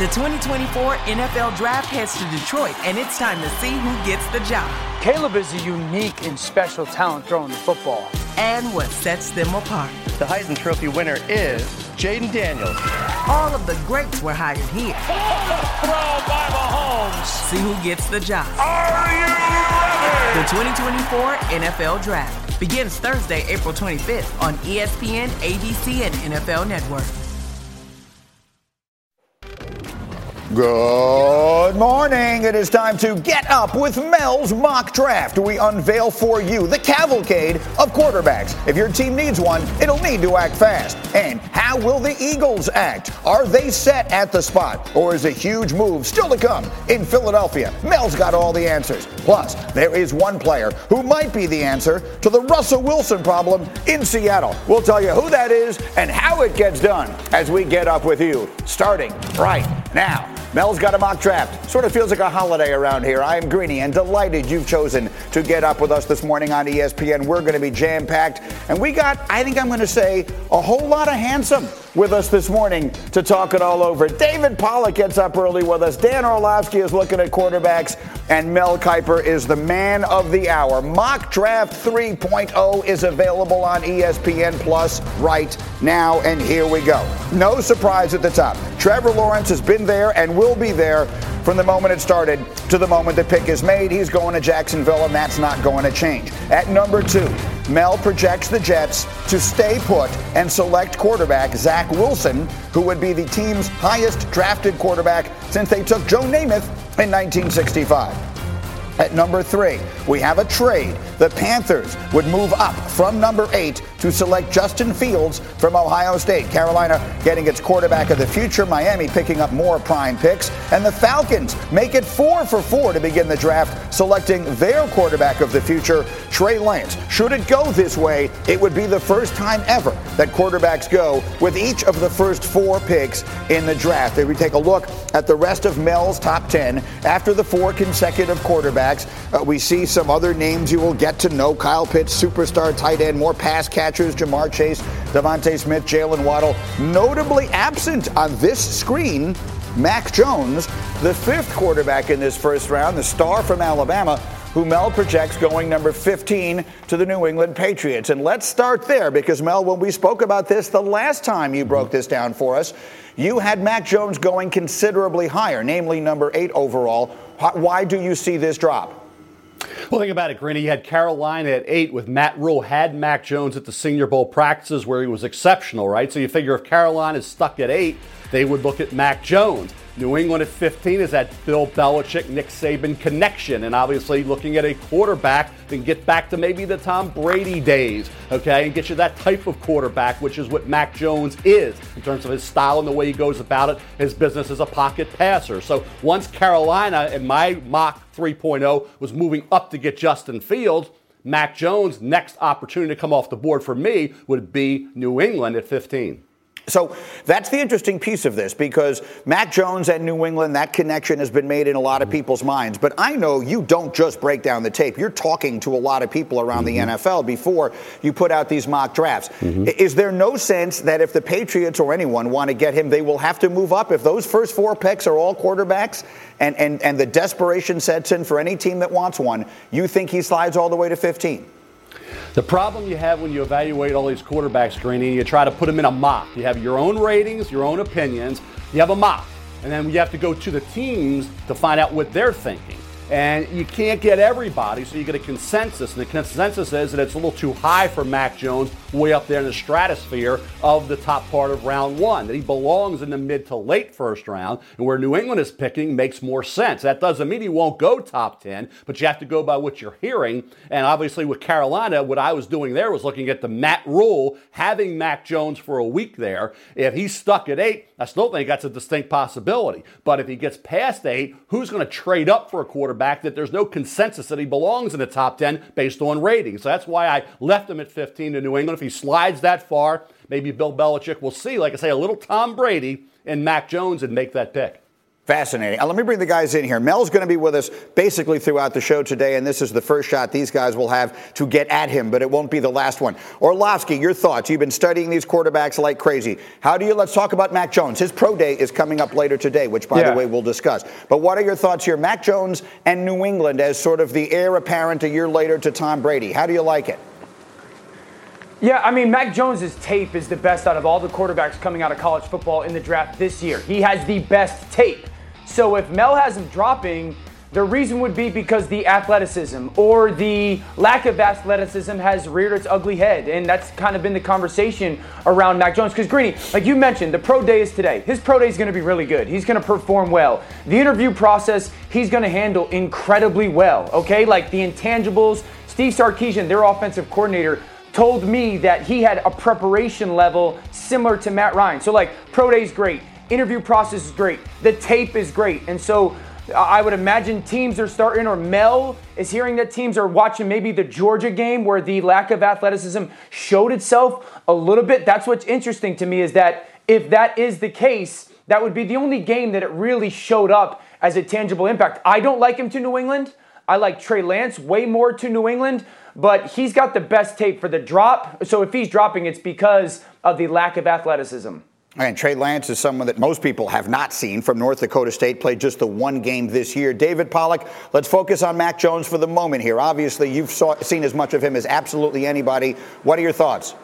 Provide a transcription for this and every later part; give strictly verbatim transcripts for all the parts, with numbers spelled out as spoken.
The twenty twenty-four N F L Draft heads to Detroit, and it's time to see who gets the job. Caleb is a unique and special talent throwing the football. And what sets them apart. The Heisman Trophy winner is Jaden Daniels. All of the greats were hired here. Throw by Mahomes. See who gets the job. Are you ready? The twenty twenty-four N F L Draft begins Thursday, April twenty-fifth on E S P N, A B C, and N F L Network. Good morning. It is time to get up with Mel's mock draft. We unveil for you the cavalcade of quarterbacks. If your team needs one, it'll need to act fast. And how will the Eagles act? Are they set at the spot? Or is a huge move still to come in Philadelphia? Mel's got all the answers. Plus, there is one player who might be the answer to the Russell Wilson problem in Seattle. We'll tell you who that is and how it gets done as we get up with you, starting right now. Mel's got a mock draft. Sort of feels like a holiday around here. I am Greeny and delighted you've chosen to get up with us this morning on E S P N. We're going to be jam-packed. And we got, I think I'm going to say, a whole lot of handsome with us this morning to talk it all over. David Pollack gets up early with us. Dan Orlovsky is looking at quarterbacks. And Mel Kiper is the man of the hour. Mock Draft three point oh is available on E S P N Plus right now. And here we go. No surprise at the top. Trevor Lawrence has been there and will be there from the moment it started to the moment the pick is made. He's going to Jacksonville, and that's not going to change. At number two, Mel projects the Jets to stay put and select quarterback Zach Wilson, who would be the team's highest drafted quarterback since they took Joe Namath in nineteen sixty-five. At number three, we have a trade. The Panthers would move up from number eight to select Justin Fields from Ohio State. Carolina getting its quarterback of the future. Miami picking up more prime picks. And the Falcons make it four for four to begin the draft, selecting their quarterback of the future, Trey Lance. Should it go this way, it would be the first time ever that quarterbacks go with each of the first four picks in the draft. If we take a look at the rest of Mel's top ten, after the four consecutive quarterbacks, Uh, we see some other names you will get to know. Kyle Pitts, superstar tight end, more pass catchers, Jamar Chase, Devontae Smith, Jalen Waddle. Notably absent on this screen, Mac Jones, the fifth quarterback in this first round, the star from Alabama, who Mel projects going number fifteen to the New England Patriots. And let's start there because, Mel, when we spoke about this the last time you broke this down for us, you had Mac Jones going considerably higher, namely number eight overall. Why do you see this drop? Well, think about it, Greeny. You had Carolina at eight with Matt Rule, had Mac Jones at the Senior Bowl practices where he was exceptional, right? So you figure if Carolina's stuck at eight, they would look at Mac Jones. New England at fifteen is that Bill Belichick, Nick Saban connection. And obviously looking at a quarterback that can get back to maybe the Tom Brady days, okay, and get you that type of quarterback, which is what Mac Jones is in terms of his style and the way he goes about it, his business as a pocket passer. So once Carolina, in my mock three point oh, was moving up to get Justin Fields, Mac Jones' next opportunity to come off the board for me would be New England at fifteen. So that's the interesting piece of this because Mac Jones and New England, that connection has been made in a lot of people's minds. But I know you don't just break down the tape. You're talking to a lot of people around mm-hmm. the N F L before you put out these mock drafts. Mm-hmm. Is there no sense that if the Patriots or anyone want to get him, they will have to move up? If those first four picks are all quarterbacks and, and, and the desperation sets in for any team that wants one, you think he slides all the way to fifteen? The problem you have when you evaluate all these quarterbacks, Greeny, you try to put them in a mock. You have your own ratings, your own opinions. You have a mock. And then you have to go to the teams to find out what they're thinking. And you can't get everybody, so you get a consensus. And the consensus is that it's a little too high for Mac Jones, way up there in the stratosphere of the top part of round one. That he belongs in the mid to late first round, and where New England is picking makes more sense. That doesn't mean he won't go top ten, but you have to go by what you're hearing. And obviously with Carolina, what I was doing there was looking at the Matt Rule, having Mac Jones for a week there. If he's stuck at eight, I still think that's a distinct possibility. But if he gets past eight, who's going to trade up for a quarterback that there's no consensus that he belongs in the top ten based on ratings? So that's why I left him at fifteen to New England. If he slides that far, maybe Bill Belichick will see, like I say, a little Tom Brady and Mac Jones and make that pick. Fascinating. Uh, let me bring the guys in here. Mel's going to be with us basically throughout the show today, and this is the first shot these guys will have to get at him, but it won't be the last one. Orlovsky, your thoughts. You've been studying these quarterbacks like crazy. How do you, let's talk about Mac Jones. His pro day is coming up later today, which, by yeah. the way, we'll discuss. But what are your thoughts here? Mac Jones and New England as sort of the heir apparent a year later to Tom Brady. How do you like it? Yeah, I mean, Mac Jones' tape is the best out of all the quarterbacks coming out of college football in the draft this year. He has the best tape. So if Mel has him dropping, the reason would be because the athleticism or the lack of athleticism has reared its ugly head. And that's kind of been the conversation around Mac Jones. Because, Greeny, like you mentioned, the pro day is today. His pro day is going to be really good. He's going to perform well. The interview process, he's going to handle incredibly well, okay? Like the intangibles, Steve Sarkisian, their offensive coordinator, told me that he had a preparation level similar to Matt Ryan. So, like, pro day is great. Interview process is great. The tape is great. And so I would imagine teams are starting, or Mel is hearing that teams are watching maybe the Georgia game where the lack of athleticism showed itself a little bit. That's what's interesting to me is that if that is the case, that would be the only game that it really showed up as a tangible impact. I don't like him to New England. I like Trey Lance way more to New England, but he's got the best tape for the drop. So if he's dropping, it's because of the lack of athleticism. And Trey Lance is someone that most people have not seen from North Dakota State, played just the one game this year. David Pollack, let's focus on Mac Jones for the moment here. Obviously, you've saw, seen as much of him as absolutely anybody. What are your thoughts?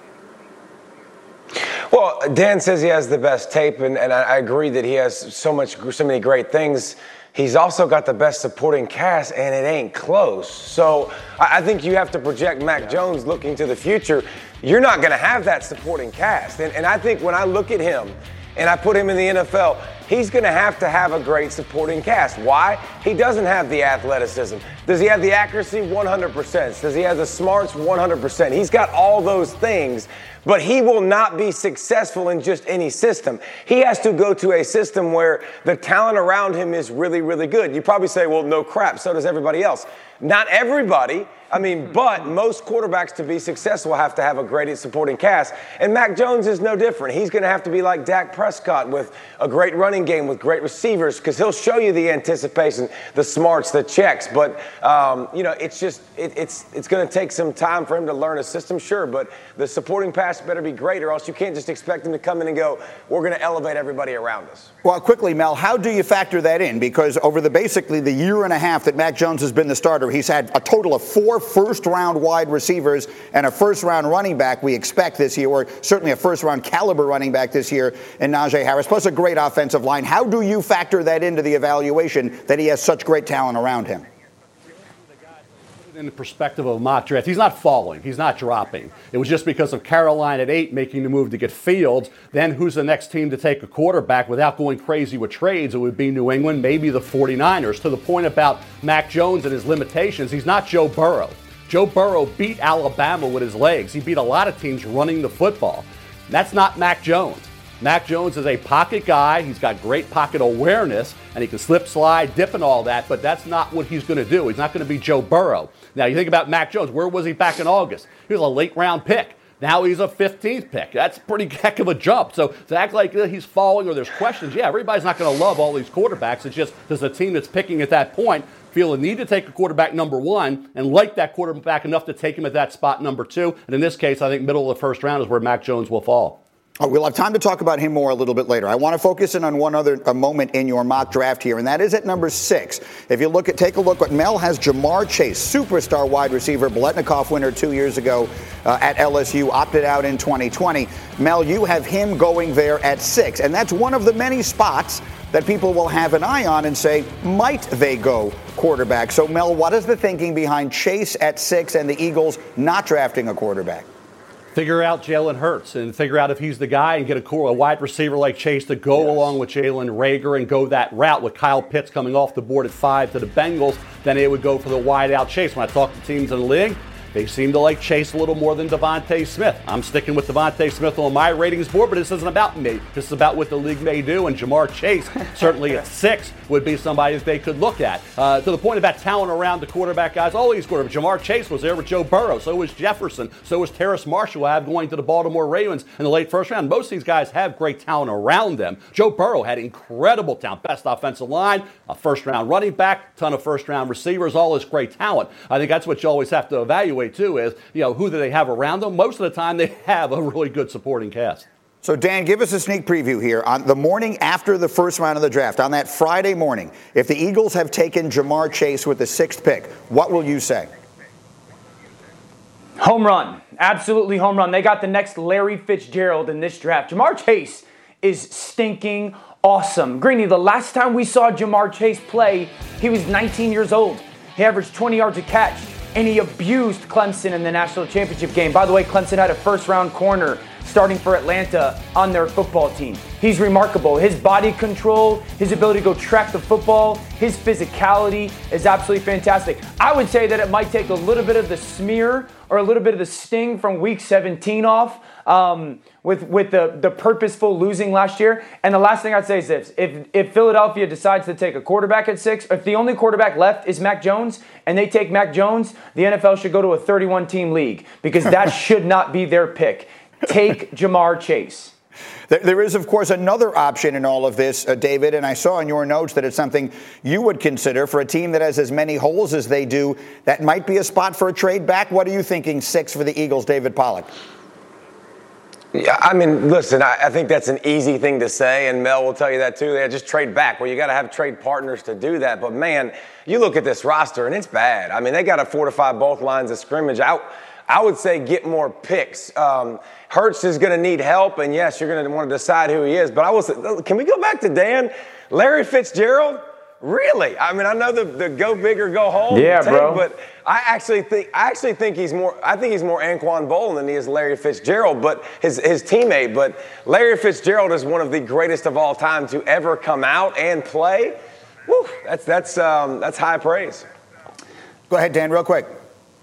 Well, Dan says he has the best tape, and, and I agree that he has so much, so many great things. He's also got the best supporting cast, and it ain't close. So I think you have to project Mac Jones looking to the future. You're not going to have that supporting cast. And, and I think when I look at him and I put him in the N F L, he's going to have to have a great supporting cast. Why? He doesn't have the athleticism. Does he have the accuracy? one hundred percent. Does he have the smarts? one hundred percent. He's got all those things. But he will not be successful in just any system. He has to go to a system where the talent around him is really, really good. You probably say, well, no crap, so does everybody else. Not everybody. I mean, but most quarterbacks to be successful have to have a great supporting cast. And Mac Jones is no different. He's going to have to be like Dak Prescott with a great running game, with great receivers, because he'll show you the anticipation, the smarts, the checks. But, um, you know, it's just, it, it's it's going to take some time for him to learn a system, sure. But the supporting pass better be great, or else you can't just expect him to come in and go, we're going to elevate everybody around us. Well, quickly, Mel, how do you factor that in? Because over the basically the year and a half that Mac Jones has been the starter, he's had a total of four first-round wide receivers and a first-round running back we expect this year, or certainly a first-round caliber running back this year in Najee Harris, plus a great offensive line. How do you factor that into the evaluation that he has such great talent around him? In the perspective of a mock draft, he's not falling. He's not dropping. It was just because of Carolina at eight making the move to get Fields. Then who's the next team to take a quarterback without going crazy with trades? It would be New England, maybe the forty-niners. To the point about Mac Jones and his limitations, he's not Joe Burrow. Joe Burrow beat Alabama with his legs. He beat a lot of teams running the football. That's not Mac Jones. Mac Jones is a pocket guy. He's got great pocket awareness, and he can slip, slide, dip, and all that, but that's not what he's going to do. He's not going to be Joe Burrow. Now, you think about Mac Jones. Where was he back in August? He was a late-round pick. Now he's a fifteenth pick. That's a pretty heck of a jump. So to act like he's falling or there's questions, yeah, everybody's not going to love all these quarterbacks. It's just does the team that's picking at that point feel a need to take a quarterback number one and like that quarterback enough to take him at that spot number two? And in this case, I think middle of the first round is where Mac Jones will fall. Oh, we'll have time to talk about him more a little bit later. I want to focus in on one other a moment in your mock draft here, and that is at number six. If you look at, take a look at Mel has Jamar Chase, superstar wide receiver, Biletnikoff winner two years ago uh, at L S U, opted out in twenty twenty. Mel, you have him going there at six, and that's one of the many spots that people will have an eye on and say, might they go quarterback? So, Mel, what is the thinking behind Chase at six and the Eagles not drafting a quarterback? Figure out Jalen Hurts and figure out if he's the guy and get a, core, a wide receiver like Chase to go yes. along with Jalen Reagor and go that route with Kyle Pitts coming off the board at five to the Bengals. Then it would go for the wide out Chase. When I talk to teams in the league, they seem to like Chase a little more than Devontae Smith. I'm sticking with Devontae Smith on my ratings board, but this isn't about me. This is about what the league may do, and Jamar Chase, certainly at six, would be somebody that they could look at. Uh, to the point about talent around the quarterback, guys, all these quarterbacks. Jamar Chase was there with Joe Burrow. So was Jefferson. So was Terrace Marshall, I have going to the Baltimore Ravens in the late first round. Most of these guys have great talent around them. Joe Burrow had incredible talent. Best offensive line, a first-round running back, ton of first-round receivers, all this great talent. I think that's what you always have to evaluate, too, is, you know, who do they have around them? Most of the time, they have a really good supporting cast. So, Dan, give us a sneak preview here. On the morning after the first round of the draft, on that Friday morning, if the Eagles have taken Jamar Chase with the sixth pick, what will you say? Home run. Absolutely home run. They got the next Larry Fitzgerald in this draft. Jamar Chase is stinking awesome. Greeny, the last time we saw Jamar Chase play, he was nineteen years old. He averaged twenty yards a catch, and he abused Clemson in the national championship game. By the way, Clemson had a first-round corner starting for Atlanta on their football team. He's remarkable. His body control, his ability to go track the football, his physicality is absolutely fantastic. I would say that it might take a little bit of the smear or a little bit of the sting from week seventeen off um, with, with the, the purposeful losing last year. And the last thing I'd say is this. If, if Philadelphia decides to take a quarterback at six, if the only quarterback left is Mac Jones and they take Mac Jones, the N F L should go to a thirty-one team league because that should not be their pick. Take Jamar Chase. There is, of course, another option in all of this, uh, David, and I saw in your notes that it's something you would consider for a team that has as many holes as they do. That might be a spot for a trade back. What are you thinking, six for the Eagles, David Pollack? Yeah, I mean, listen, I, I think that's an easy thing to say, and Mel will tell you that too. They just trade back. Well, you got to have trade partners to do that. But, man, you look at this roster, and it's bad. I mean, they got to fortify both lines of scrimmage. I, I would say get more picks. Um, Hurts is going to need help, and yes, you're going to want to decide who he is. But I will say, can we go back to Dan? Larry Fitzgerald? Really? I mean, I know the, the go big or go home. Yeah, take, bro. But I actually think I actually think he's more. I think he's more Anquan Boldin than he is Larry Fitzgerald, but his his teammate. But Larry Fitzgerald is one of the greatest of all time to ever come out and play. Woo, that's that's um, that's high praise. Go ahead, Dan, real quick.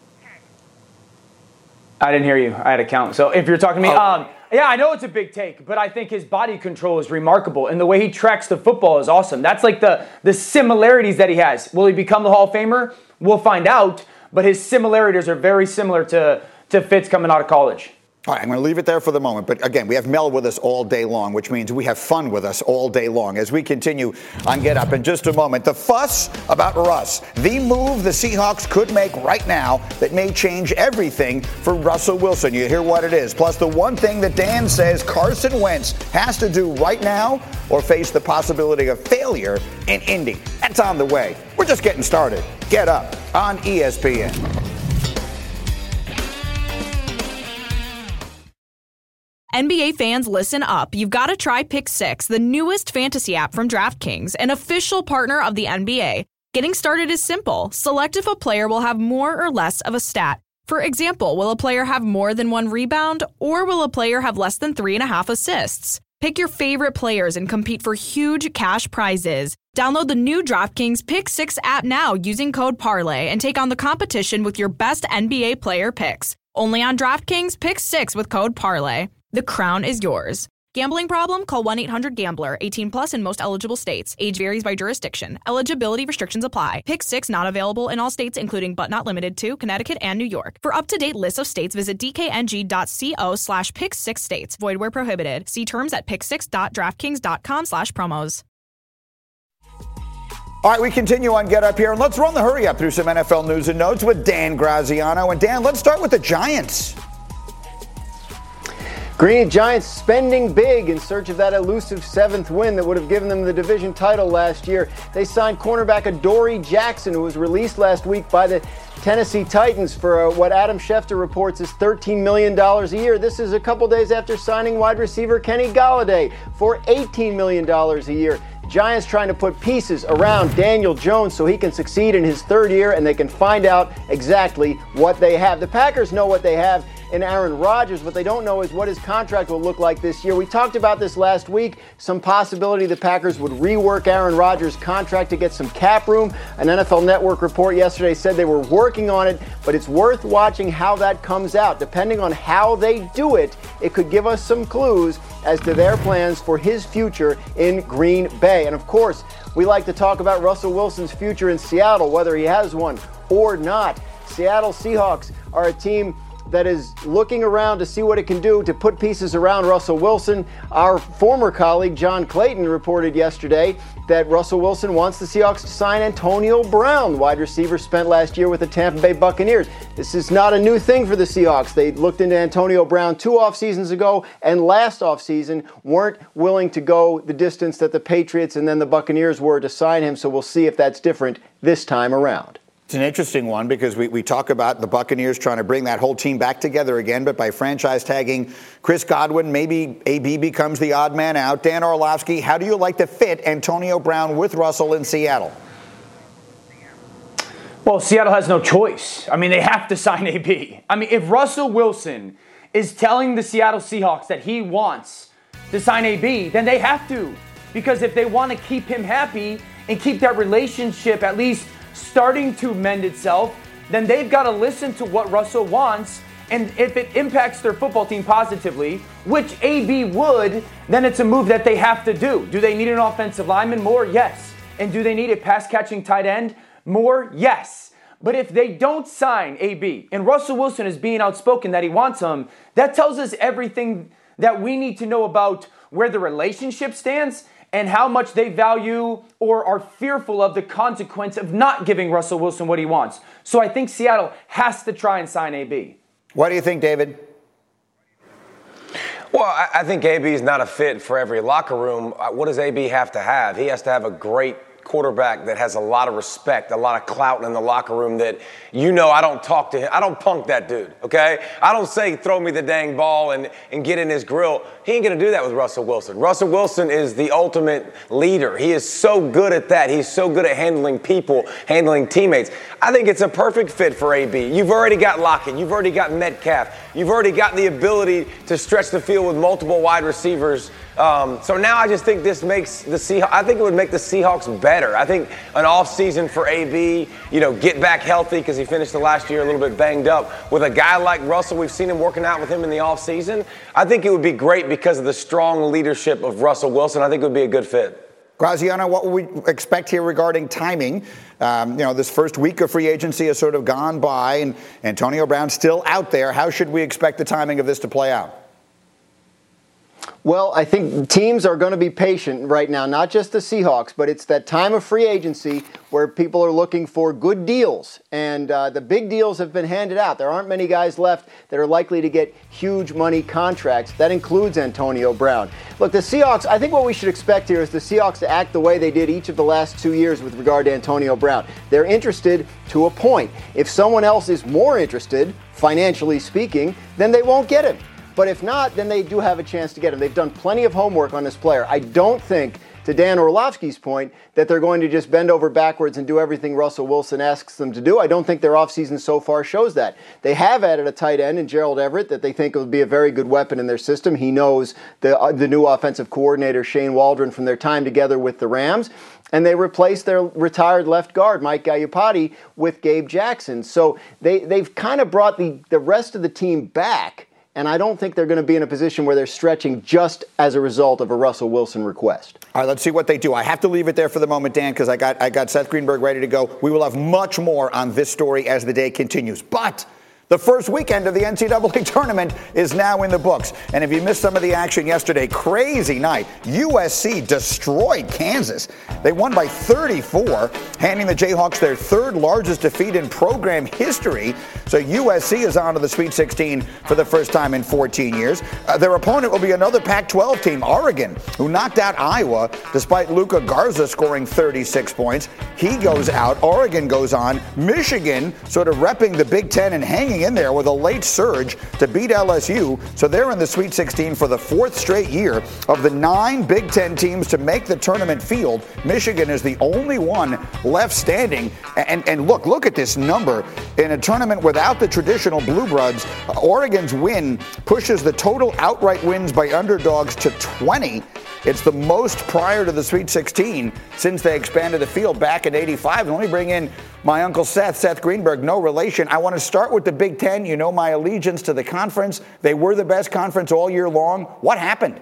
I didn't hear you. I had a count. So if you're talking to me, oh. um, yeah, I know it's a big take, but I think his body control is remarkable, and the way he tracks the football is awesome. That's like the the similarities that he has. Will he become the Hall of Famer? We'll find out, but his similarities are very similar to, to Fitz coming out of college. All right, I'm going to leave it there for the moment. But again, we have Mel with us all day long, which means we have fun with us all day long as we continue on Get Up in just a moment. The fuss about Russ, the move the Seahawks could make right now that may change everything for Russell Wilson. You hear what it is. Plus the one thing that Dan says Carson Wentz has to do right now or face the possibility of failure in Indy. That's on the way. We're just getting started. Get Up on E S P N. N B A fans, listen up. You've got to try Pick Six, the newest fantasy app from DraftKings, an official partner of the N B A. Getting started is simple. Select if a player will have more or less of a stat. For example, will a player have more than one rebound, or will a player have less than three and a half assists? Pick your favorite players and compete for huge cash prizes. Download the new DraftKings Pick Six app now using code Parlay and take on the competition with your best N B A player picks. Only on DraftKings Pick Six with code Parlay. The crown is yours. Gambling problem? Call one eight hundred gambler. eighteen plus in most eligible states. Age varies by jurisdiction. Eligibility restrictions apply. Pick Six not available in all states, including but not limited to Connecticut and New York. For up-to-date lists of states, visit dkng.co slash pick six states. Void where prohibited. See terms at pick six dot draftkings dot com slash promos. All right, we continue on Get Up here, and let's run the hurry up through some N F L news and notes with Dan Graziano. And Dan, let's start with the Giants. Green Giants spending big in search of that elusive seventh win that would have given them the division title last year. They signed cornerback Adoree Jackson, who was released last week by the Tennessee Titans for uh, what Adam Schefter reports is thirteen million dollars a year. This is a couple days after signing wide receiver Kenny Golladay for eighteen million dollars a year. Giants trying to put pieces around Daniel Jones so he can succeed in his third year, and they can find out exactly what they have. The Packers know what they have. in Aaron Rodgers. What they don't know is what his contract will look like this year. We talked about this last week, some possibility the Packers would rework Aaron Rodgers' contract to get some cap room. An N F L Network report yesterday said they were working on it, but it's worth watching how that comes out. Depending on how they do it, it could give us some clues as to their plans for his future in Green Bay. And of course, we like to talk about Russell Wilson's future in Seattle, whether he has one or not. Seattle Seahawks are a team that is looking around to see what it can do to put pieces around Russell Wilson. Our former colleague John Clayton reported yesterday that Russell Wilson wants the Seahawks to sign Antonio Brown, the wide receiver spent last year with the Tampa Bay Buccaneers. This is not a new thing for the Seahawks. They looked into Antonio Brown two off seasons ago, and last offseason weren't willing to go the distance that the Patriots and then the Buccaneers were to sign him, so we'll see if that's different this time around. It's an interesting one because we, we talk about the Buccaneers trying to bring that whole team back together again, but by franchise tagging Chris Godwin, maybe A B becomes the odd man out. Dan Orlovsky, how do you like to fit Antonio Brown with Russell in Seattle? Well, Seattle has no choice. I mean, they have to sign A B. I mean, if Russell Wilson is telling the Seattle Seahawks that he wants to sign A B, then they have to. Because if they want to keep him happy and keep that relationship at least starting to mend itself, then they've got to listen to what Russell wants. And if it impacts their football team positively, which A B would, then it's a move that they have to do. Do they need an offensive lineman more? Yes. And do they need a pass-catching tight end more? Yes. But if they don't sign A B, and Russell Wilson is being outspoken that he wants him, that tells us everything that we need to know about where the relationship stands and how much they value or are fearful of the consequence of not giving Russell Wilson what he wants. So I think Seattle has to try and sign A B. What do you think, David? Well, I, I think A B is not a fit for every locker room. What does A B have to have? He has to have a great quarterback that has a lot of respect, a lot of clout in the locker room that, you know, I don't talk to him. I don't punk that dude, okay? I don't say throw me the dang ball and, and get in his grill. He ain't going to do that with Russell Wilson. Russell Wilson is the ultimate leader. He is so good at that. He's so good at handling people, handling teammates. I think it's a perfect fit for A B. You've already got Lockett. You've already got Metcalf. You've already got the ability to stretch the field with multiple wide receivers. Um, so now I just think this makes the Seahawks, I think it would make the Seahawks better. I think an offseason for A B, you know, get back healthy because he finished the last year a little bit banged up. With a guy like Russell, we've seen him working out with him in the offseason. I think it would be great because of the strong leadership of Russell Wilson. I think it would be a good fit. Graziano, what would we expect here regarding timing? Um, you know, this first week of free agency has sort of gone by, and Antonio Brown's still out there. How should we expect the timing of this to play out? Well, I think teams are going to be patient right now, not just the Seahawks, but it's that time of free agency where people are looking for good deals. And uh, the big deals have been handed out. There aren't many guys left that are likely to get huge money contracts. That includes Antonio Brown. Look, the Seahawks, I think what we should expect here is the Seahawks to act the way they did each of the last two years with regard to Antonio Brown. They're interested to a point. If someone else is more interested, financially speaking, then they won't get him. But if not, then they do have a chance to get him. They've done plenty of homework on this player. I don't think, to Dan Orlovsky's point, that they're going to just bend over backwards and do everything Russell Wilson asks them to do. I don't think their offseason so far shows that. They have added a tight end in Gerald Everett that they think will be a very good weapon in their system. He knows the, uh, the new offensive coordinator, Shane Waldron, from their time together with the Rams. And they replaced their retired left guard, Mike Gallipati, with Gabe Jackson. So they, they've kind of brought the, the rest of the team back. And I don't think they're going to be in a position where they're stretching just as a result of a Russell Wilson request. All right, let's see what they do. I have to leave it there for the moment, Dan, because I got I got Seth Greenberg ready to go. We will have much more on this story as the day continues. But the first weekend of the N C double A tournament is now in the books. And if you missed some of the action yesterday, crazy night. U S C destroyed Kansas. They won by thirty-four, handing the Jayhawks their third largest defeat in program history. So U S C is on to the Sweet sixteen for the first time in fourteen years. Uh, their opponent will be another Pac twelve team, Oregon, who knocked out Iowa despite Luka Garza scoring thirty-six points. He goes out. Oregon goes on. Michigan sort of repping the Big Ten and hanging hanging in there with a late surge to beat L S U. So they're in the Sweet sixteen for the fourth straight year. Of the nine Big Ten teams to make the tournament field, Michigan is the only one left standing. And, and look, look at this number. In a tournament without the traditional Blue Bloods, Oregon's win pushes the total outright wins by underdogs to twenty. It's the most prior to the Sweet sixteen since they expanded the field back in eighty-five. And let me bring in my Uncle Seth, Seth Greenberg, no relation. I want to start with the Big Ten. You know my allegiance to the conference. They were the best conference all year long. What happened?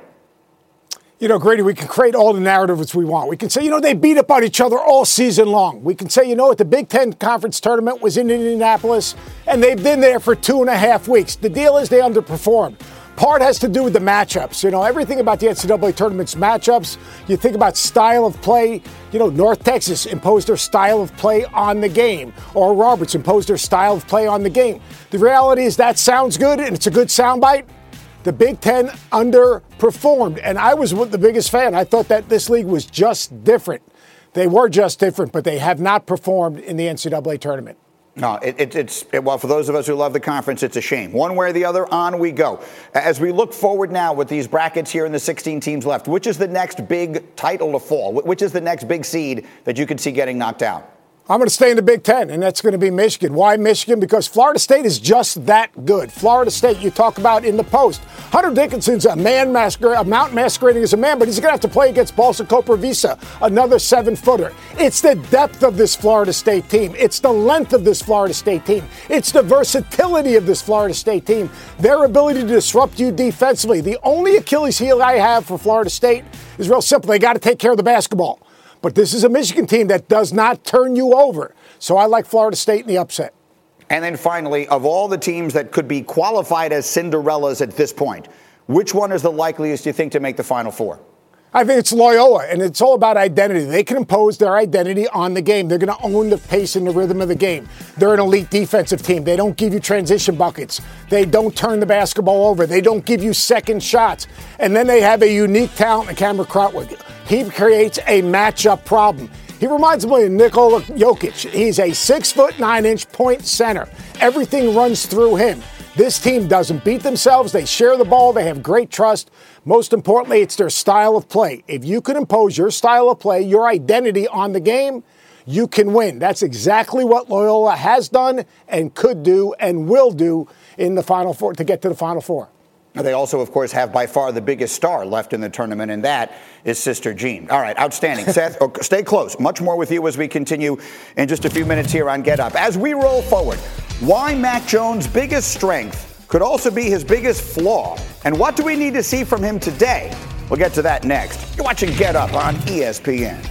You know, Grady, we can create all the narratives we want. We can say, you know, they beat up on each other all season long. We can say, you know what, the Big Ten Conference Tournament was in Indianapolis, and they've been there for two and a half weeks. The deal is they underperformed. Part has to do with the matchups. You know, everything about the N C double A tournament's matchups. You think about style of play. You know, North Texas imposed their style of play on the game. Oral Roberts imposed their style of play on the game. The reality is that sounds good, and it's a good soundbite. The Big Ten underperformed, and I was the biggest fan. I thought that this league was just different. They were just different, but they have not performed in the N C double A tournament. No, it, it, it's, it, well, for those of us who love the conference, it's a shame. One way or the other, on we go. As we look forward now with these brackets here and the sixteen teams left, which is the next big title to fall? Which is the next big seed that you could see getting knocked out? I'm going to stay in the Big Ten, and that's going to be Michigan. Why Michigan? Because Florida State is just that good. Florida State, you talk about in the Post. Hunter Dickinson's a man masquer- a mountain masquerading as a man, but he's going to have to play against Balsa Koprivica, another seven-footer. It's the depth of this Florida State team. It's the length of this Florida State team. It's the versatility of this Florida State team. Their ability to disrupt you defensively. The only Achilles heel I have for Florida State is real simple. They got to take care of the basketball. But this is a Michigan team that does not turn you over. So I like Florida State in the upset. And then finally, of all the teams that could be qualified as Cinderellas at this point, which one is the likeliest you think to make the Final Four? I think it's Loyola, and it's all about identity. They can impose their identity on the game. They're going to own the pace and the rhythm of the game. They're an elite defensive team. They don't give you transition buckets. They don't turn the basketball over. They don't give you second shots. And then they have a unique talent in Cameron Krutwig. He creates a matchup problem. He reminds me of Nikola Jokic. He's a six foot nine inch point center. Everything runs through him. This team doesn't beat themselves. They share the ball. They have great trust. Most importantly, it's their style of play. If you can impose your style of play, your identity on the game, you can win. That's exactly what Loyola has done and could do and will do in the Final Four to get to the Final Four. They also, of course, have by far the biggest star left in the tournament, and that is Sister Jean. All right, outstanding. Seth, stay close. Much more with you as we continue in just a few minutes here on Get Up. As we roll forward, why Mac Jones' biggest strength could also be his biggest flaw, and what do we need to see from him today? We'll get to that next. You're watching Get Up on E S P N.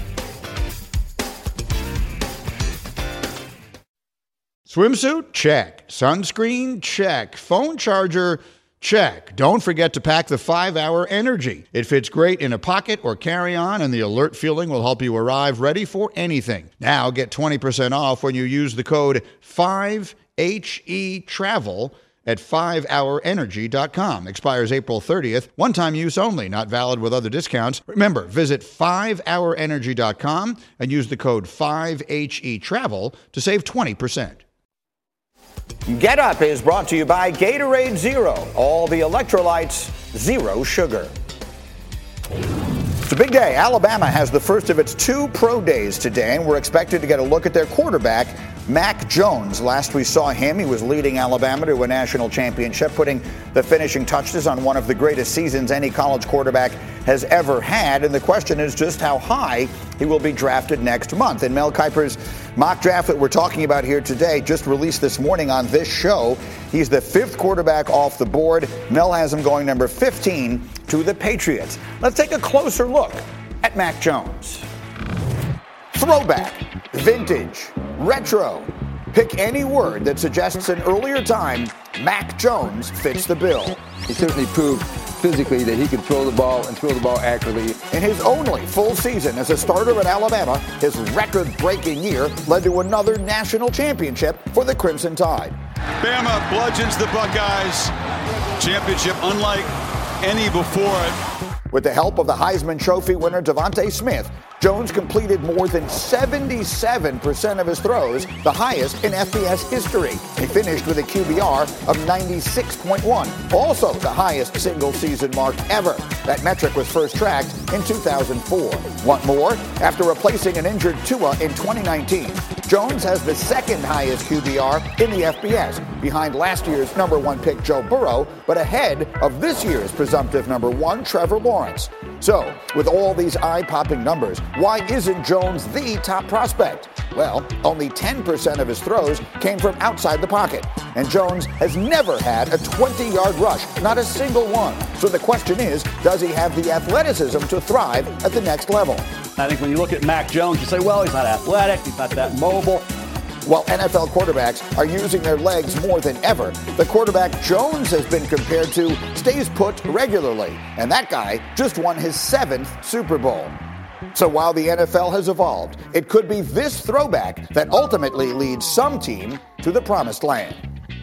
Swimsuit? Check. Sunscreen? Check. Phone charger? Check. Don't forget to pack the five hour Energy. It fits great in a pocket or carry-on, and the alert feeling will help you arrive ready for anything. Now get twenty percent off when you use the code five H E travel at five hour energy dot com. Expires April thirtieth. One-time use only. Not valid with other discounts. Remember, visit five hour energy dot com and use the code five H E travel to save twenty percent. Get Up is brought to you by Gatorade Zero. All the electrolytes, zero sugar. It's a big day. Alabama has the first of its two pro days today, and we're expected to get a look at their quarterback, Mac Jones. Last we saw him, he was leading Alabama to a national championship, putting the finishing touches on one of the greatest seasons any college quarterback has ever had. And the question is just how high he will be drafted next month. And Mel Kiper's mock draft that we're talking about here today, just released this morning on this show. He's the fifth quarterback off the board. Mel has him going number fifteen to the Patriots. Let's take a closer look at Mac Jones. Throwback, vintage, retro. Pick any word that suggests an earlier time. Mac Jones fits the bill. He certainly proved physically that he could throw the ball and throw the ball accurately. In his only full season as a starter at Alabama, his record-breaking year led to another national championship for the Crimson Tide. Bama bludgeons the Buckeyes. Championship unlike any before it. With the help of the Heisman Trophy winner Devontae Smith, Jones completed more than seventy-seven percent of his throws, the highest in F B S history. He finished with a Q B R of ninety-six point one, also the highest single-season mark ever. That metric was first tracked in two thousand four. Want more? After replacing an injured Tua in twenty nineteen, Jones has the second highest Q B R in the F B S, behind last year's number one pick Joe Burrow, but ahead of this year's presumptive number one Trevor Lawrence. So, with all these eye-popping numbers, why isn't Jones the top prospect? Well, only ten percent of his throws came from outside the pocket, and Jones has never had a twenty-yard rush, not a single one. So the question is, does he have the athleticism to thrive at the next level? I think when you look at Mac Jones, you say, well, he's not athletic, he's not that mobile. While N F L quarterbacks are using their legs more than ever, the quarterback Jones has been compared to stays put regularly, and that guy just won his seventh Super Bowl. So while the N F L has evolved, it could be this throwback that ultimately leads some team to the promised land.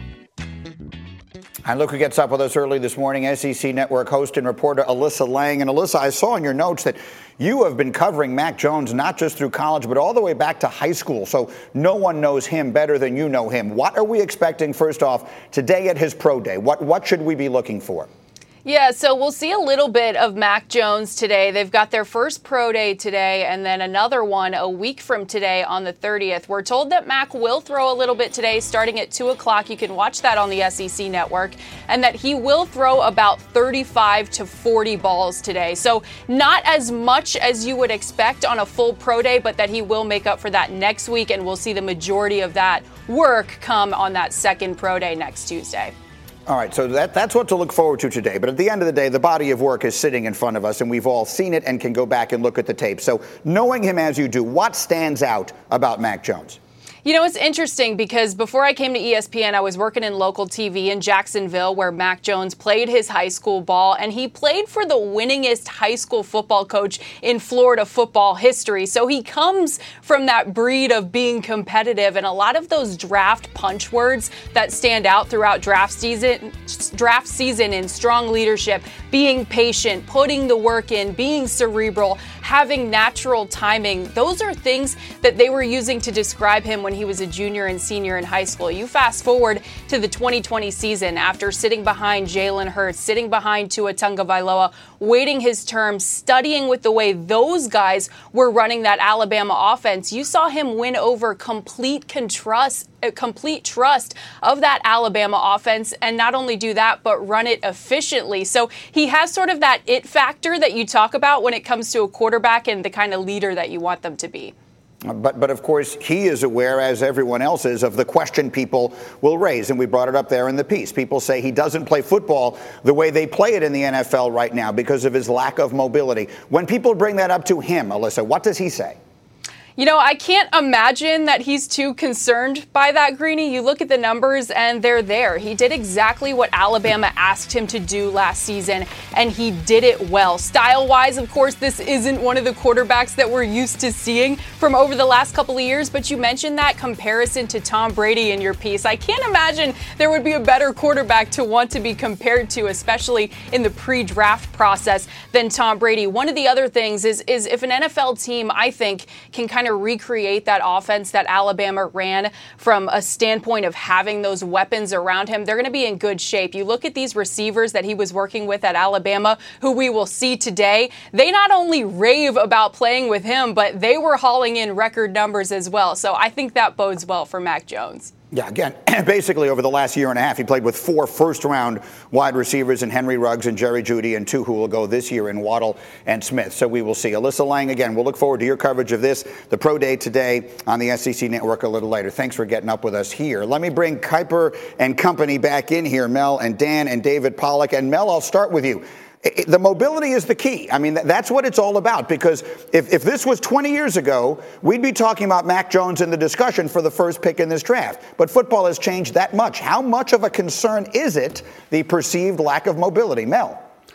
And look who gets up with us early this morning, S E C Network host and reporter Alyssa Lang. And Alyssa, I saw in your notes that you have been covering Mac Jones not just through college, but all the way back to high school. So no one knows him better than you know him. What are we expecting, first off, today at his pro day? What, what should we be looking for? Yeah, so we'll see a little bit of Mac Jones today. They've got their first pro day today and then another one a week from today on the thirtieth. We're told that Mac will throw a little bit today starting at two o'clock. You can watch that on the S E C Network. And that he will throw about thirty-five to forty balls today. So not as much as you would expect on a full pro day, but that he will make up for that next week. And we'll see the majority of that work come on that second pro day next Tuesday. All right, so that, that's what to look forward to today. But at the end of the day, the body of work is sitting in front of us, and we've all seen it and can go back and look at the tape. So knowing him as you do, what stands out about Mac Jones? You know, it's interesting because before I came to E S P N, I was working in local T V in Jacksonville where Mac Jones played his high school ball, and he played for the winningest high school football coach in Florida football history. So he comes from that breed of being competitive, and a lot of those draft punch words that stand out throughout draft season, draft season in strong leadership, being patient, putting the work in, being cerebral, having natural timing. Those are things that they were using to describe him when he was a junior and senior in high school. You fast forward to the twenty twenty season after sitting behind Jalen Hurts, sitting behind Tua Tagovailoa, waiting his term, studying with the way those guys were running that Alabama offense. You saw him win over complete trust, complete trust of that Alabama offense, and not only do that, but run it efficiently. So he has sort of that it factor that you talk about when it comes to a quarterback and the kind of leader that you want them to be. But, but of course, he is aware, as everyone else is, of the question people will raise. And we brought it up there in the piece. People say he doesn't play football the way they play it in the N F L right now because of his lack of mobility. When people bring that up to him, Alyssa, what does he say? You know, I can't imagine that he's too concerned by that, Greeny. You look at the numbers and they're there. He did exactly what Alabama asked him to do last season, and he did it well. Style-wise, of course, this isn't one of the quarterbacks that we're used to seeing from over the last couple of years, but you mentioned that comparison to Tom Brady in your piece. I can't imagine there would be a better quarterback to want to be compared to, especially in the pre-draft process, than Tom Brady. One of the other things is, is if an N F L team, I think, can kind of recreate that offense that Alabama ran from a standpoint of having those weapons around him, they're going to be in good shape. You look at these receivers that he was working with at Alabama, who we will see today, they not only rave about playing with him, but they were hauling in record numbers as well. So I think that bodes well for Mac Jones. Yeah, again, basically over the last year and a half, he played with four first-round wide receivers in Henry Ruggs and Jerry Jeudy, and two who will go this year in Waddle and Smith. So we will see. Alyssa Lang, again, we'll look forward to your coverage of this, the Pro Day today on the S E C Network a little later. Thanks for getting up with us here. Let me bring Kuiper and company back in here, Mel and Dan and David Pollack. And Mel, I'll start with you. It, the mobility is the key. I mean, that's what it's all about, because if, if this was twenty years ago, we'd be talking about Mac Jones in the discussion for the first pick in this draft. But football has changed that much. How much of a concern is it, the perceived lack of mobility? Mel?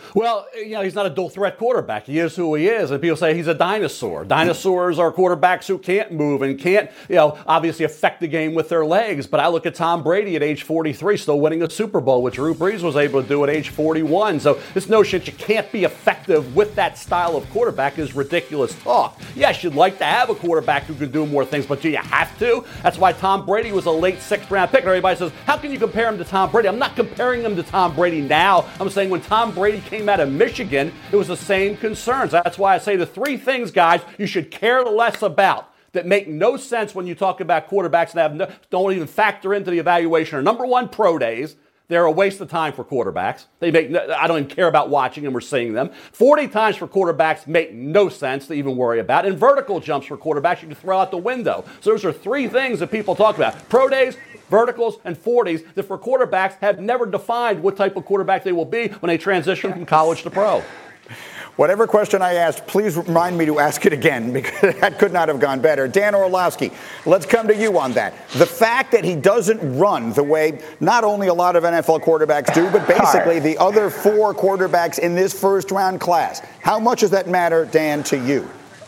Well, you know, he's not a dual threat quarterback. He is who he is. And people say he's a dinosaur. Dinosaurs are quarterbacks who can't move and can't, you know, obviously affect the game with their legs. But I look at Tom Brady at age forty-three, still winning a Super Bowl, which Drew Brees was able to do at age forty-one. So this notion that you can't be effective with that style of quarterback is ridiculous talk. Yes, you'd like to have a quarterback who can do more things, but do you have to? That's why Tom Brady was a late sixth round pick. And everybody says, how can you compare him to Tom Brady? I'm not comparing him to Tom Brady now. I'm saying when Tom Brady came out of Michigan, it was the same concerns. That's why I say the three things, guys, you should care less about that make no sense when you talk about quarterbacks and have no, don't even factor into the evaluation are number one, pro days. They're a waste of time for quarterbacks. They make no, I don't even care about watching them or seeing them. forty times for quarterbacks make no sense to even worry about. And vertical jumps for quarterbacks you can throw out the window. So those are three things that people talk about. Pro days, verticals, and forties that for quarterbacks have never defined what type of quarterback they will be when they transition from college to pro. Whatever question I asked, please remind me to ask it again because that could not have gone better. Dan Orlovsky, let's come to you on that. The fact that he doesn't run the way not only a lot of N F L quarterbacks do, but basically the other four quarterbacks in this first-round class, how much does that matter, Dan, to you?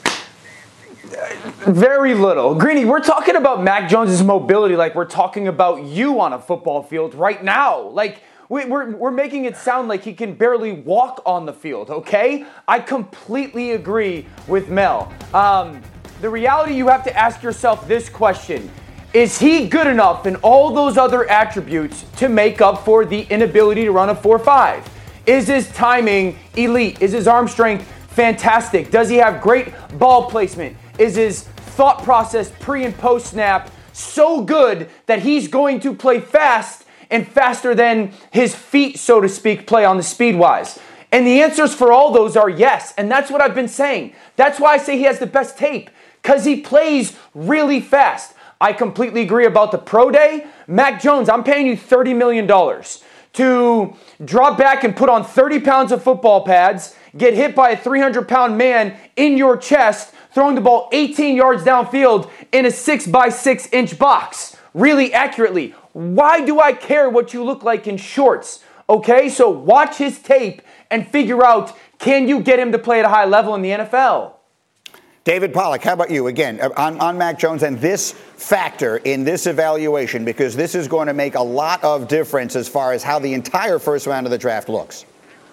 Very little. Greeny, we're talking about Mac Jones' mobility like we're talking about you on a football field right now. Like, We're, we're making it sound like he can barely walk on the field, okay? I completely agree with Mel. Um, the reality, you have to ask yourself this question. Is he good enough in all those other attributes to make up for the inability to run a four five? Is his timing elite? Is his arm strength fantastic? Does he have great ball placement? Is his thought process pre and post snap so good that he's going to play fast and faster than his feet, so to speak, play on the speed-wise? And the answers for all those are yes, and that's what I've been saying. That's why I say he has the best tape, because he plays really fast. I completely agree about the pro day. Mac Jones, I'm paying you thirty million dollars to drop back and put on thirty pounds of football pads, get hit by a three hundred pound man in your chest, throwing the ball eighteen yards downfield in a six by six inch box, really accurately. Why do I care what you look like in shorts? Okay, so watch his tape and figure out, can you get him to play at a high level in the N F L? David Pollack, how about you? Again, on, on Mac Jones and this factor in this evaluation, because this is going to make a lot of difference as far as how the entire first round of the draft looks.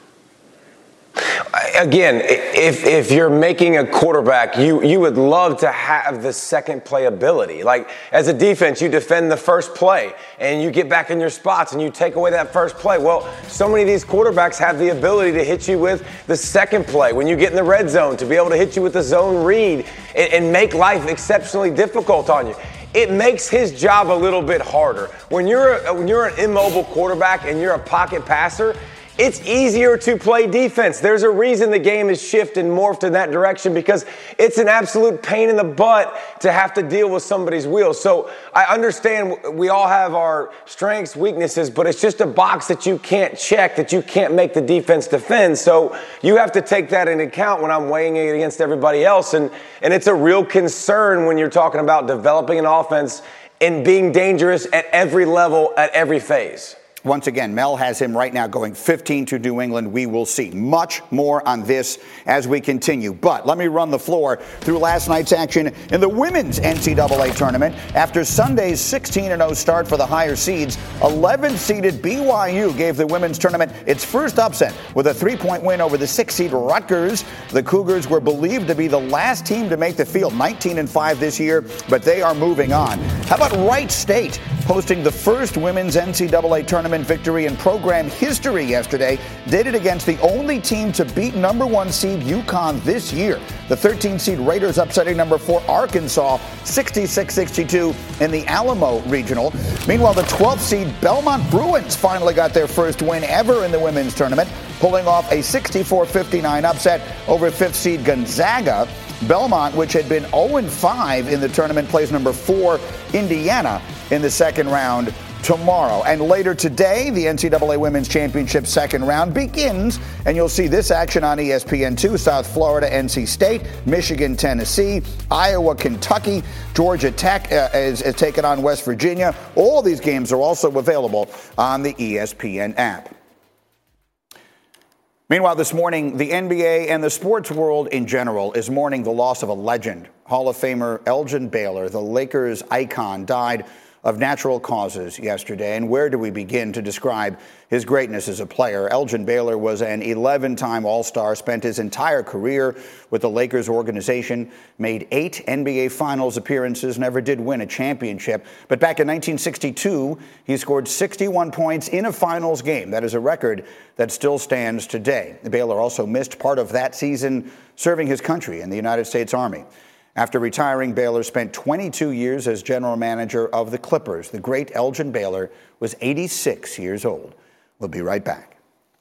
Again, if if you're making a quarterback, you you would love to have the second play ability. Like, as a defense, you defend the first play, and you get back in your spots, and you take away that first play. Well, so many of these quarterbacks have the ability to hit you with the second play when you get in the red zone, to be able to hit you with the zone read and, and make life exceptionally difficult on you. It makes his job a little bit harder. When you're a, when you're an immobile quarterback and you're a pocket passer, it's easier to play defense. There's a reason the game has shifted and morphed in that direction, because it's an absolute pain in the butt to have to deal with somebody's wheels. So I understand we all have our strengths, weaknesses, but it's just a box that you can't check, that you can't make the defense defend. So you have to take that into account when I'm weighing it against everybody else. And, and it's a real concern when you're talking about developing an offense and being dangerous at every level, at every phase. Once again, Mel has him right now going fifteen to New England. We will see much more on this as we continue. But let me run the floor through last night's action in the women's N C double A tournament. After Sunday's sixteen and oh start for the higher seeds, eleventh-seeded B Y U gave the women's tournament its first upset with a three-point win over the six-seed Rutgers. The Cougars were believed to be the last team to make the field, nineteen and five this year, but they are moving on. How about Wright State posting the first women's N C double A tournament victory in program history yesterday? Did it against the only team to beat number one seed UConn this year. The thirteen-seed Raiders upsetting number four Arkansas sixty-six sixty-two in the Alamo Regional. Meanwhile, the twelfth seed Belmont Bruins finally got their first win ever in the women's tournament, pulling off a sixty-four fifty-nine upset over fifth seed Gonzaga. Belmont, which had been oh and five in the tournament, plays number four Indiana in the second round tomorrow. And later today, the N C double A Women's Championship second round begins, and you'll see this action on E S P N two. South Florida, N C State, Michigan, Tennessee, Iowa, Kentucky, Georgia Tech uh, is, is taking on West Virginia. All these games are also available on the E S P N app. Meanwhile, this morning, the N B A and the sports world in general is mourning the loss of a legend. Hall of Famer Elgin Baylor, the Lakers icon, died of natural causes yesterday. And where do we begin to describe his greatness as a player? Elgin Baylor was an eleven-time All-Star, spent his entire career with the Lakers organization, made eight N B A Finals appearances, never did win a championship. But back in nineteen sixty-two, he scored sixty-one points in a Finals game. That is a record that still stands today. Baylor also missed part of that season serving his country in the United States Army. After retiring, Baylor spent twenty-two years as general manager of the Clippers. The great Elgin Baylor was eighty-six years old. We'll be right back.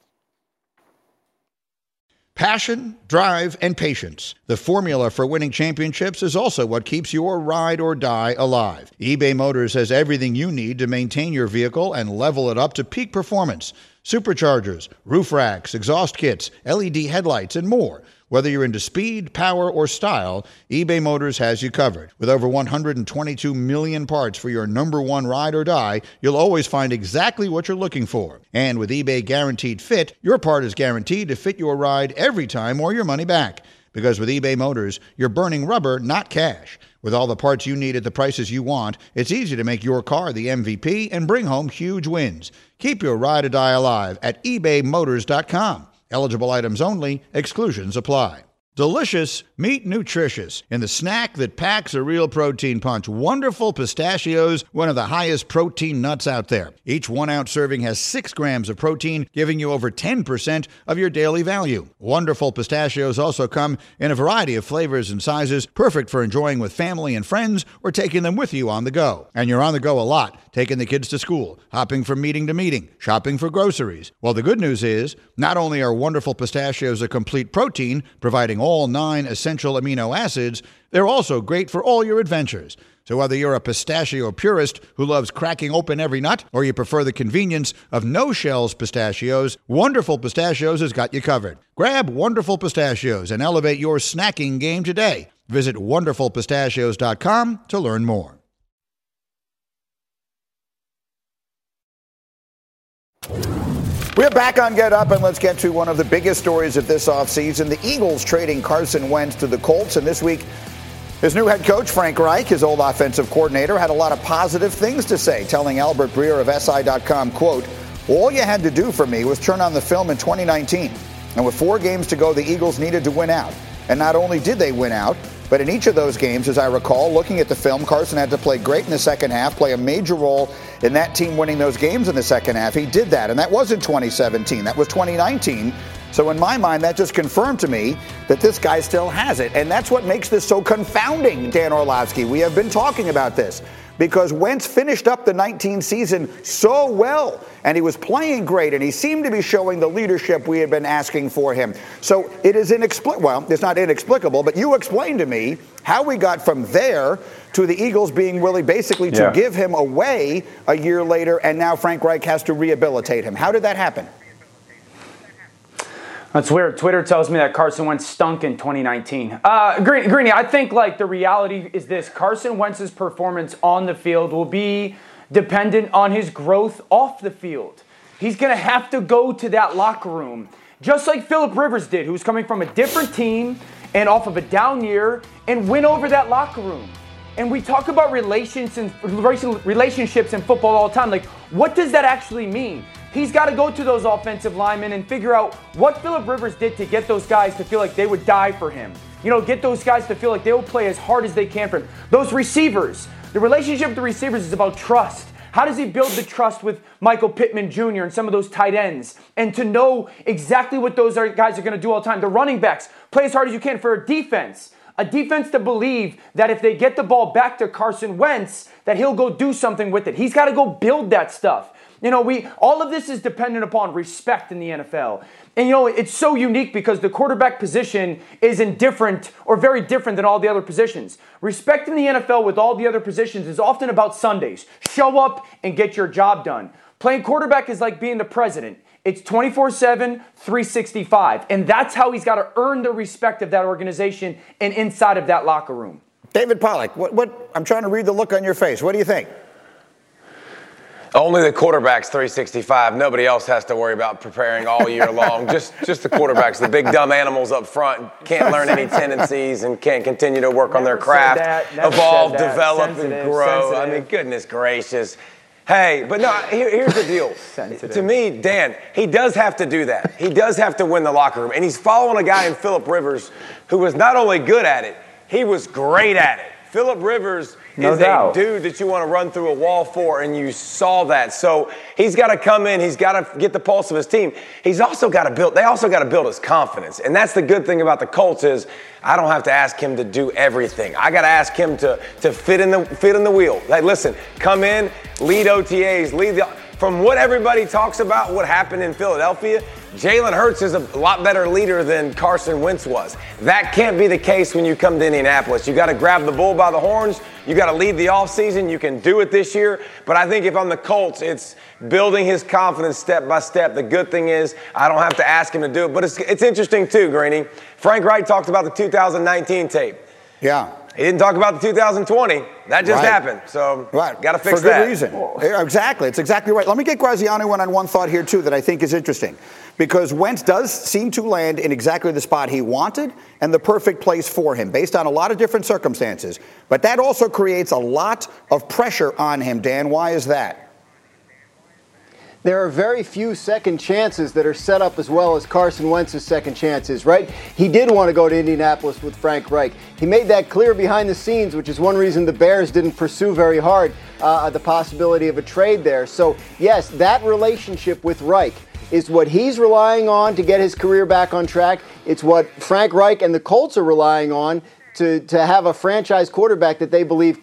Passion, drive, and patience. The formula for winning championships is also what keeps your ride or die alive. eBay Motors has everything you need to maintain your vehicle and level it up to peak performance. Superchargers, roof racks, exhaust kits, L E D headlights, and more. Whether you're into speed, power, or style, eBay Motors has you covered. With over one hundred twenty-two million parts for your number one ride or die, you'll always find exactly what you're looking for. And with eBay Guaranteed Fit, your part is guaranteed to fit your ride every time or your money back. Because with eBay Motors, you're burning rubber, not cash. With all the parts you need at the prices you want, it's easy to make your car the M V P and bring home huge wins. Keep your ride or die alive at ebay motors dot com. Eligible items only. Exclusions apply. Delicious, meet nutritious in the snack that packs a real protein punch. Wonderful Pistachios, one of the highest protein nuts out there. Each one-ounce serving has six grams of protein, giving you over ten percent of your daily value. Wonderful Pistachios also come in a variety of flavors and sizes, perfect for enjoying with family and friends or taking them with you on the go. And you're on the go a lot, taking the kids to school, hopping from meeting to meeting, shopping for groceries. Well, the good news is, not only are Wonderful Pistachios a complete protein, providing all nine essential amino acids, they're also great for all your adventures. So whether you're a pistachio purist who loves cracking open every nut, or you prefer the convenience of no-shells pistachios, Wonderful Pistachios has got you covered. Grab Wonderful Pistachios and elevate your snacking game today. Visit wonderful pistachios dot com to learn more. We're back on Get Up, and let's get to one of the biggest stories of this offseason. The Eagles trading Carson Wentz to the Colts, and this week, his new head coach, Frank Reich, his old offensive coordinator, had a lot of positive things to say, telling Albert Breer of S I dot com, quote, "All you had to do for me was turn on the film in twenty nineteen. And with four games to go, the Eagles needed to win out. And not only did they win out, but in each of those games, as I recall, looking at the film, Carson had to play great in the second half, play a major role in that team winning those games in the second half. He did that, and that wasn't twenty seventeen. That was twenty nineteen. So in my mind, that just confirmed to me that this guy still has it. And that's what makes this so confounding, Dan Orlovsky. We have been talking about this because Wentz finished up the nineteen season so well, and he was playing great, and he seemed to be showing the leadership we had been asking for him. So it is inexplicable. Well, it's not inexplicable, but you explained to me how we got from there to the Eagles being willing basically to Yeah. give him away a year later, and now Frank Reich has to rehabilitate him. How did that happen? That's weird. Twitter tells me that Carson Wentz stunk in twenty nineteen. Uh, Green, Greeny, I think like the reality is this: Carson Wentz's performance on the field will be dependent on his growth off the field. He's going to have to go to that locker room, just like Phillip Rivers did, who's coming from a different team and off of a down year, and win over that locker room. And we talk about relations and relationships in football all the time. Like, what does that actually mean? He's got to go to those offensive linemen and figure out what Phillip Rivers did to get those guys to feel like they would die for him. You know, get those guys to feel like they will play as hard as they can for him. Those receivers, the relationship with the receivers is about trust. How does he build the trust with Michael Pittman Junior and some of those tight ends? And to know exactly what those guys are going to do all the time. The running backs, play as hard as you can for a defense. A defense to believe that if they get the ball back to Carson Wentz, that he'll go do something with it. He's got to go build that stuff. You know, we all of this is dependent upon respect in the N F L. And, you know, it's so unique because the quarterback position is indifferent or very different than all the other positions. Respect in the N F L with all the other positions is often about Sundays. Show up and get your job done. Playing quarterback is like being the president. It's twenty-four seven, three sixty-five. And that's how he's got to earn the respect of that organization and inside of that locker room. David Pollack, what, what, I'm trying to read the look on your face. What do you think? Only the quarterback's three sixty-five. Nobody else has to worry about preparing all year long. just just the quarterbacks, the big dumb animals up front can't learn any tendencies and can't continue to work on their craft, evolve, develop, and grow. I mean, goodness gracious. Hey, but no, here, here's the deal. To me, Dan, he does have to do that. He does have to win the locker room. And he's following a guy in Phillip Rivers who was not only good at it, he was great at it. Phillip Rivers no is doubt. a dude that you want to run through a wall for, and you saw that. So he's got to come in. He's got to get the pulse of his team. He's also got to build. They also got to build his confidence, and that's the good thing about the Colts is I don't have to ask him to do everything. I got to ask him to to fit in the fit in the wheel. Like, listen, come in, lead O T As, lead the. From what everybody talks about, what happened in Philadelphia, Jalen Hurts is a lot better leader than Carson Wentz was. That can't be the case when you come to Indianapolis. You got to grab the bull by the horns. You got to lead the offseason. You can do it this year. But I think if I'm the Colts, it's building his confidence step by step. The good thing is I don't have to ask him to do it. But it's, it's interesting, too, Greeny. Frank Reich talked about the two thousand nineteen tape. Yeah. He didn't talk about the two thousand twenty. That just right. happened. So, right. got to fix For good that. reason. Exactly. It's exactly right. Let me get Graziano in on one thought here, too, that I think is interesting. Because Wentz does seem to land in exactly the spot he wanted and the perfect place for him, based on a lot of different circumstances. But that also creates a lot of pressure on him, Dan. Why is that? There are very few second chances that are set up as well as Carson Wentz's second chances, right? He did want to go to Indianapolis with Frank Reich. He made that clear behind the scenes, which is one reason the Bears didn't pursue very hard uh, the possibility of a trade there. So, yes, that relationship with Reich is what he's relying on to get his career back on track. It's what Frank Reich and the Colts are relying on to, to have a franchise quarterback that they believe